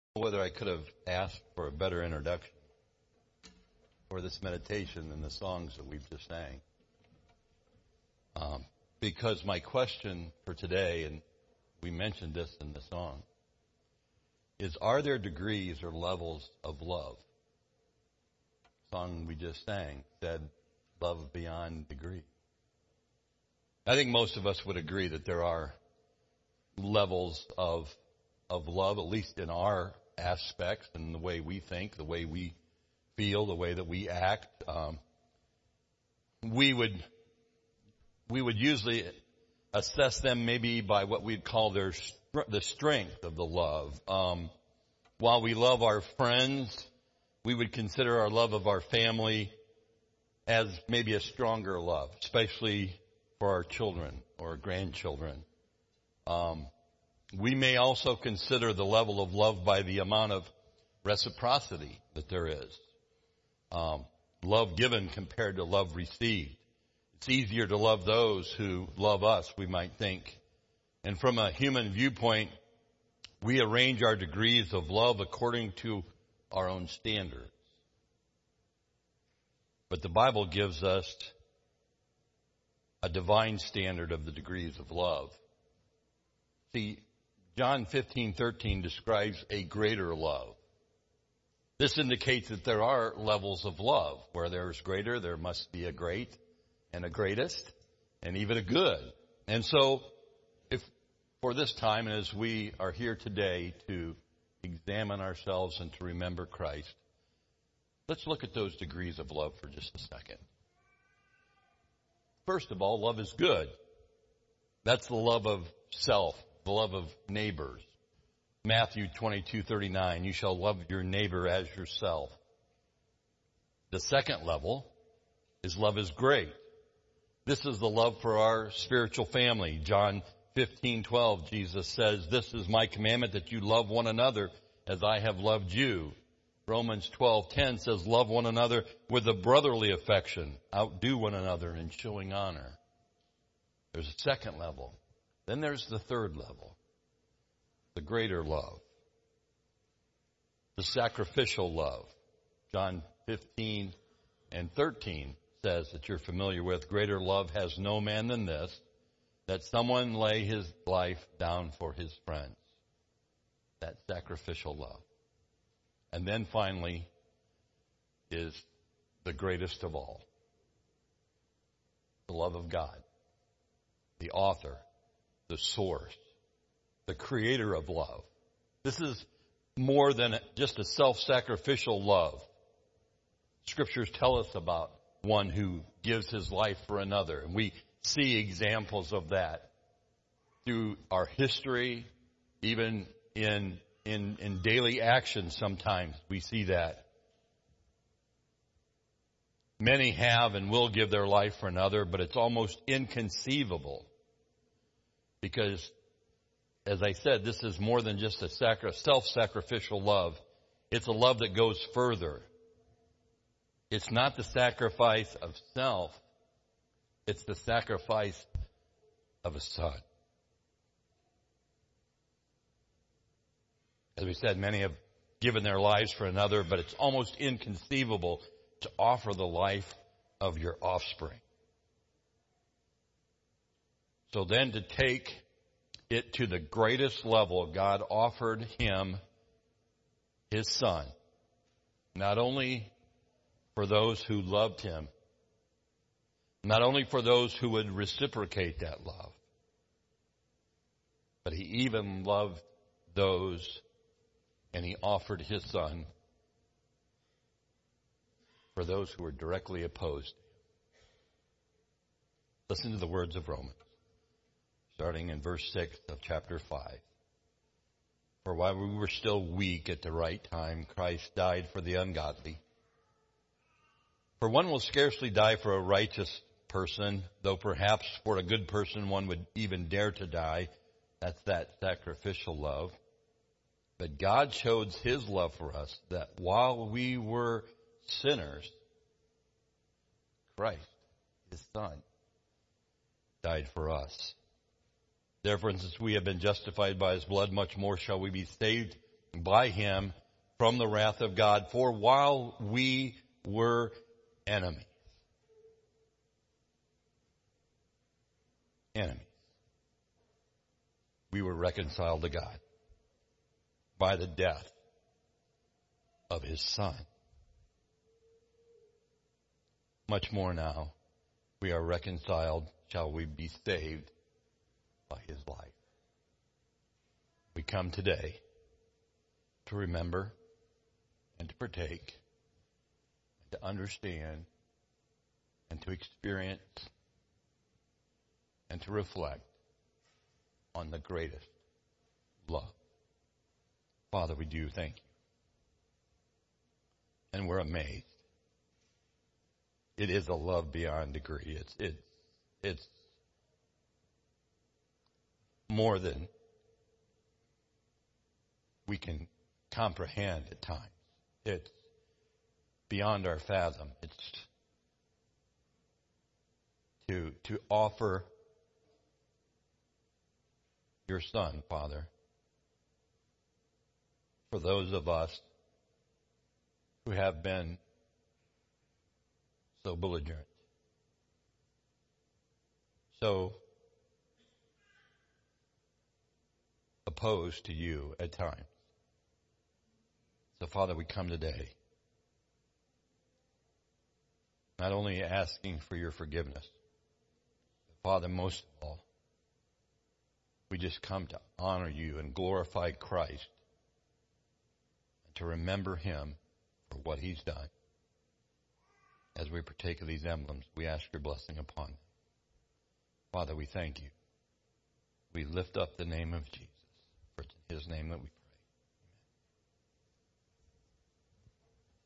Whether I could have asked for a better introduction for this meditation than the songs that we've just sang. Because my question for today, and we mentioned this in the song, is are there degrees or levels of love? The song we just sang said love beyond degree. I think most of us would agree that there are levels of love, at least in our aspects and the way we think, the way we feel, the way that we act. We would usually assess them maybe by what we'd call the strength of the love. While we love our friends, we would consider our love of our family as maybe a stronger love, especially for our children or grandchildren. We may also consider the level of love by the amount of reciprocity that there is. Love given compared to love received. It's easier to love those who love us, we might think. And from a human viewpoint, we arrange our degrees of love according to our own standards. But the Bible gives us a divine standard of the degrees of love. See, John 15:13 describes a greater love. This indicates that there are levels of love. Where there is greater, there must be a great and a greatest and even a good. And so, if for this time, as we are here today to examine ourselves and to remember Christ, let's look at those degrees of love for just a second. First of all, love is good. That's the love of self, the love of neighbors. Matthew 22:39, you shall love your neighbor as yourself. The second level is love is great. This is the love for our spiritual family. John 15:12, Jesus says, this is my commandment that you love one another as I have loved you. Romans 12:10 says, love one another with a brotherly affection. Outdo one another in showing honor. There's a second level. Then there's the third level, the greater love, the sacrificial love. John 15:13 says that you're familiar with, greater love has no man than this, that someone lay his life down for his friends. That sacrificial love. And then finally is the greatest of all, the love of God, the author, the source, the creator of love. This is more than just a self-sacrificial love. Scriptures tell us about one who gives his life for another. And we see examples of that through our history, even in daily action sometimes we see that. Many have and will give their life for another, but it's almost inconceivable. Because, as I said, this is more than just a self-sacrificial love. It's a love that goes further. It's not the sacrifice of self. It's the sacrifice of a son. As we said, many have given their lives for another, but it's almost inconceivable to offer the life of your offspring. So then to take it to the greatest level, God offered him his son, not only for those who loved him, not only for those who would reciprocate that love, but he even loved those, and he offered his son for those who were directly opposed. Listen to the words of Romans, starting in verse 6 of chapter 5. For while we were still weak at the right time, Christ died for the ungodly. For one will scarcely die for a righteous person, though perhaps for a good person one would even dare to die. That's that sacrificial love. But God shows his love for us, that while we were sinners, Christ, his son, died for us. Therefore, since we have been justified by his blood, much more shall we be saved by him from the wrath of God. For while we were enemies, we were reconciled to God by the death of his Son. Much more now, we are reconciled, shall we be saved by his life. We come today to remember and to partake and to understand and to experience and to reflect on the greatest love. Father, we do thank you. And we're amazed. It is a love beyond degree. It's more than we can comprehend at times. It's beyond our fathom. It's to offer your Son, Father, for those of us who have been so belligerent, so opposed to you at times. So, Father, we come today not only asking for your forgiveness, but Father, most of all, we just come to honor you and glorify Christ and to remember him for what he's done. As we partake of these emblems, we ask your blessing upon them. Father, we thank you. We lift up the name of Jesus, for it's in his name that we